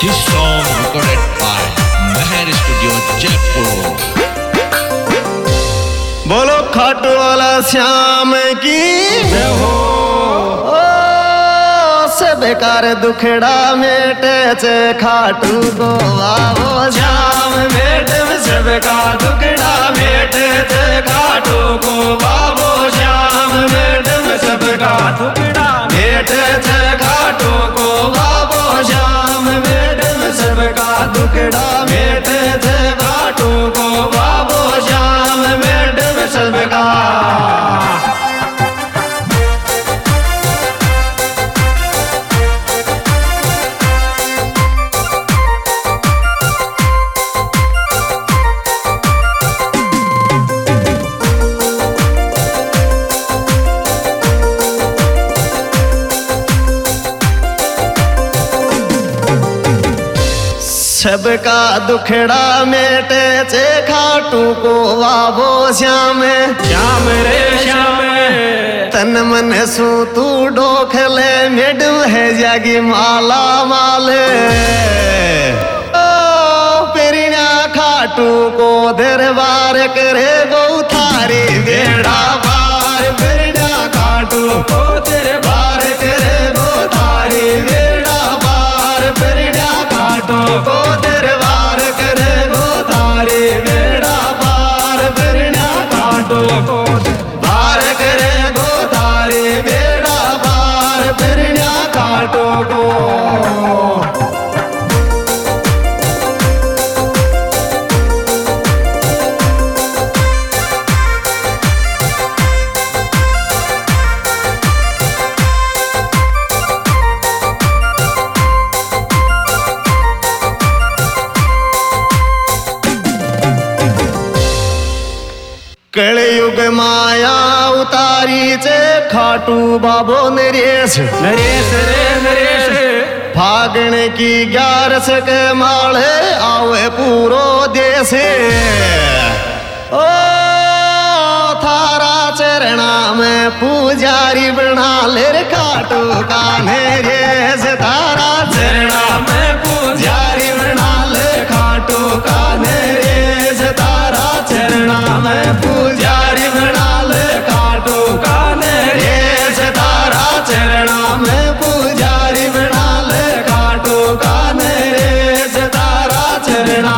This song recorded by Meher Studio, Jaipur. बोलो खाटू वाला श्याम की जय हो। से बेकार दुखड़ा मेटे चे खाटू को आवो श्याम मेटे से बेकार दुखड़ा मेटे चे खाटू को आवो श्याम मेटे से बेकार दुखड़ा मेटे चे खाटू को आवो श्याम मेटे से बेकार दुखड़ा मेटे चे खाटू को आवो श्याम मेटे से बेकार। सबका दुखड़ा मेटे चे खाटू को आवो श्याम श्याम रे श्याम। तन मन सू तू डोखले मेडम है जागी माला माले। पेरिना खाटू को दरबार करे गो थारी बेड़ा पार। पेरिना खाटू को दरबार करे गो थारी बेड़ा पार। पेरिना खाटू को दरबार करे गो थारी बेड़ा पार। पेरिना खाटू को बार करे गो थारी बेड़ा पार। पेरिना खाटू को कलयुग माया उतारी चे खाटू बाबो नरेश नरेश रे नरेश। फागण की 11 के माले आवे पूरो देश। ओ थारा चरणा में पुजारी बना ले रे खाटू का नरेश। थारा चरणा में पुजारी बना ले खाटू का नरेश। तारा चरणा में पुजारी बना ले खाटू का नरेश। तारा चरणा में पुजारी बना ले खाटू का नरेश। तारा चरणा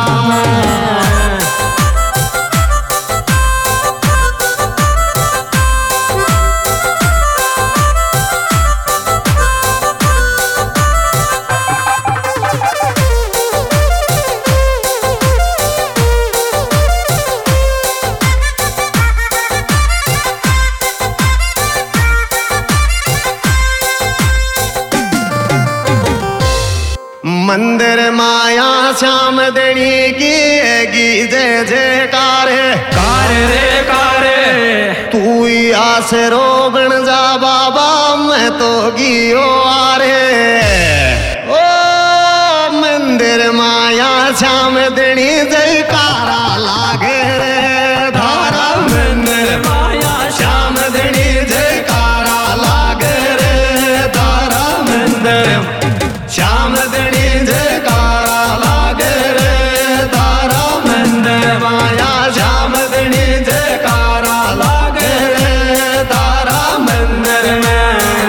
मंदिर माया श्याम देनी की जय जयकार कार रे कार। तू ही आसरो बन जा बाबा मैं तो गियो आरे। ओ मंदिर माया श्याम देनी जयकारा लागे रे धारा। मंदिर माया श्याम देनी जयकारा लागे रे धारा। मंदिर श्याम देनी जयकारा लागे रे तारा। मंदिर माया श्याम देनी जयकारा लागे रे तारा। मंदिर में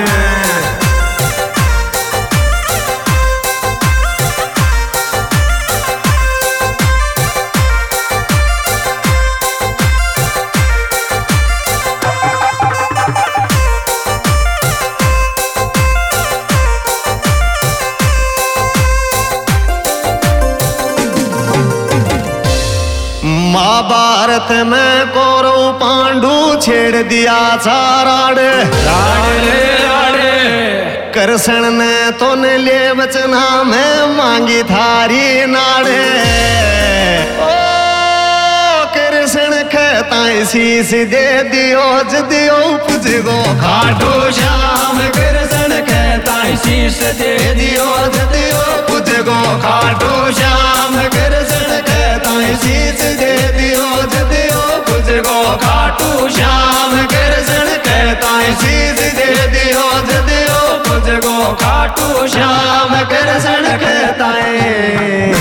महाभारत में कौरव पांडु छेड़ दिया साराड़े राड़े राड़े। कृष्ण ने तो ने ले वचना में मांगी थारी नाड़े। ओ कृष्ण कहता शीश दे दियो जदियो पुजगो खाटू श्याम। कृष्ण कहता शीश दे दियो जदियो पुजगो खाटू श्याम। कृष्ण कहता शीश दे दियो जदियो पुजगो खाटू श्याम। कृष्ण कहता शीश दे दियो जदियो पुजगो खाटू श्याम। कृष्ण कहता आए।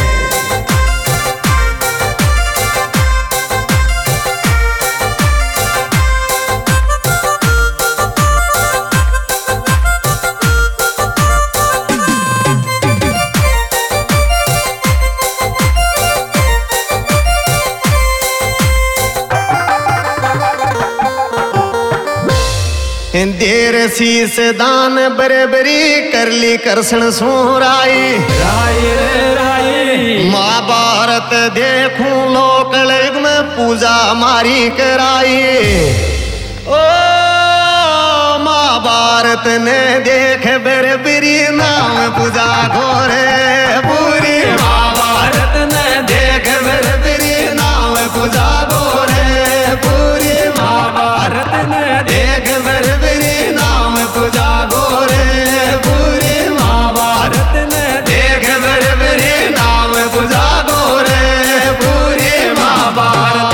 देर शीस दान बरेबरी कर ली कृष्ण सोराई। महाभारत देखूं लोकल में पूजा मारी कराई। ओ महाभारत ने देख बरेबरी नाम पूजा घोरे पूरी। महाभारत ने देख बरेबरी नाम पूजा घोरे पूरी। महाभारत ने देख बरेबरी नाम पूजा घोरे पूरी। महाभारत ने देख बरेबरी नाम पूजा घोरे पूरी। महाभारत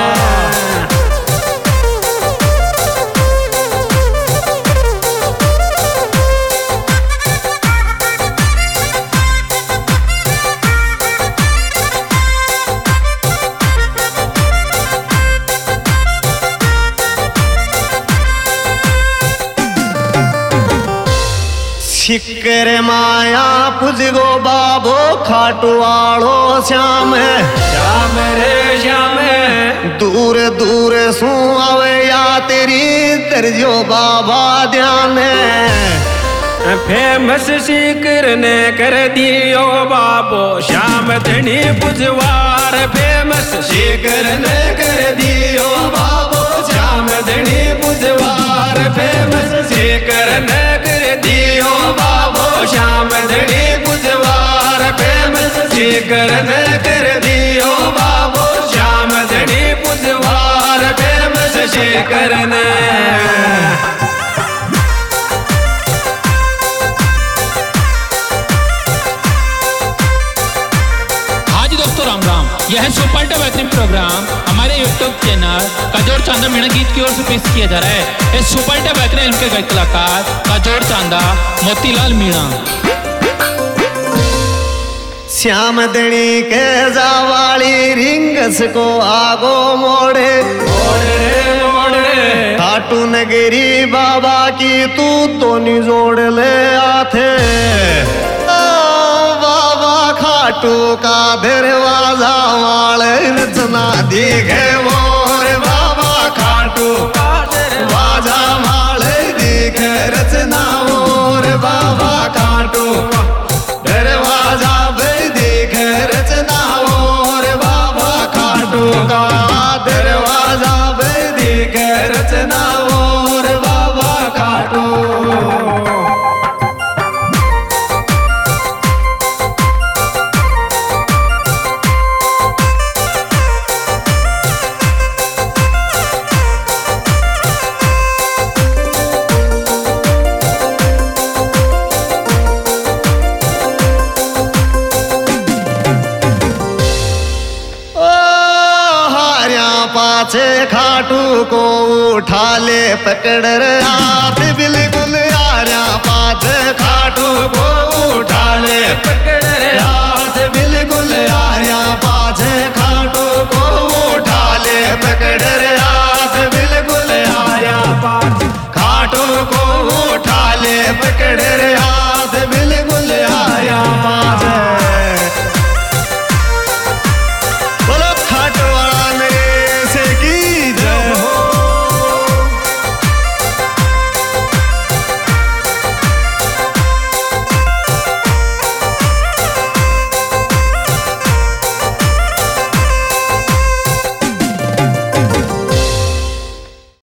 शिकर माया पुजगो बाबो खाटुआलो श्याम। श्याम रे श्याम दूर दूर सू आवे या तेरी तरजो बाबा ध्यान। फेमस शिकर ने कर दियो बाबो श्याम धनी पुजवार। फेमस शिकर ने कर दियो बाबो श्याम धनी पुजवार। फेमस शिकर ने कर दियो बाबो श्याम धनी पुजवार। फेमस शिकर ने कर दियो बाबो श्याम धनी पुजवार। फेमस शिकर ने। यह सुपर टॉप एक्टिंग प्रोग्राम हमारे यूट्यूब चैनल काजोर चांदा मीणा गीत की ओर से पेश किया जा रहा है। इस सुपर टॉप एक्टिंग फिल्म के गायक कलाकार काजोर चांदा मोतीलाल मीणा। श्याम धनी के जावाली रिंगस को आगो मोड़े मोड़े। खाटू नगरी बाबा की तू तो निजोड़ ले आथे। खाटू का दरवाजा वाले रचना दिखे मोर बाबा। खाटू का दरवाजा वाले दिखे रचना मोर बाबा। खाटू दरवाजा पे दिखे रचना मोर बाबा। खाटू का दरवाजा पे दिखे रचना मोर बाबा। खाटू पाछे खाटू को उठा ले पकड़ हाथ बिल्कुल आर्या। पाछे खाटू को उठा ले पकड़ हाथ बिल्कुल आर्या। पाछे खाटू को उठा ले पकड़ हाथ बिल्कुल आर्या। खाटू को उठा ले पकड़ हाथ।